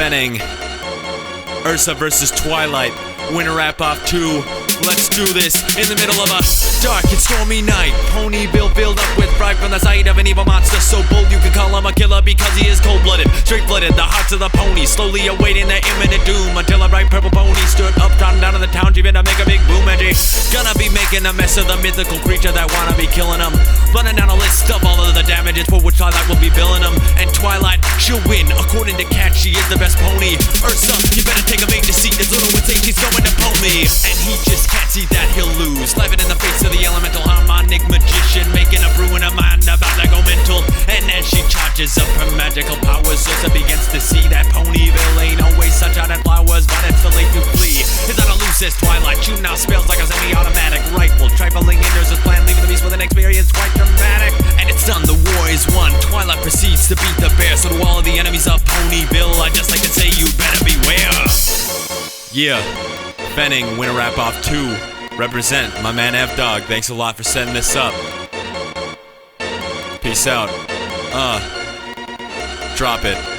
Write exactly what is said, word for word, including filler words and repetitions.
Fenning. Ursa versus Twilight. Winner wrap-off two. Let's do this in the middle of a dark and stormy night. Ponyville filled up with fright from the sight of an evil monster so bold you can call him a killer because he is cold-blooded, straight-blooded. The hearts of the pony slowly awaiting their imminent doom until a bright purple pony stood up, trotting down to the town, dreaming to make a big boom. And she's gonna be making a mess of the mythical creature that wanna be killing him, running down a list of all of the damages for which Twilight will be billing him. And Twilight, she'll win. According to Cat, she is the best pony. Ursa, you better take a major seat. As little as eight, she's going to pull me, and he just can't see that he'll lose. Laughing in the face of the elemental harmonic magician, making a brew in her mind about to go mental. And as she charges up her magical powers, Ursa begins to see that Ponyville ain't always sunshine and flowers, but it's too late to flee. Is that a loose as Twilight, shooting out spells like a semi-automatic rifle, trifling in Ursa's plan, leaving the beast with an experience quite dramatic. And it's done, the war is won. Twilight proceeds to beat the bear, so to all of the enemies of Ponyville, I'd just like to say you better beware. Yeah, Fenning, winner wrap-off two. Represent, my man F-Dog. Thanks a lot for setting this up. Peace out. Uh, drop it.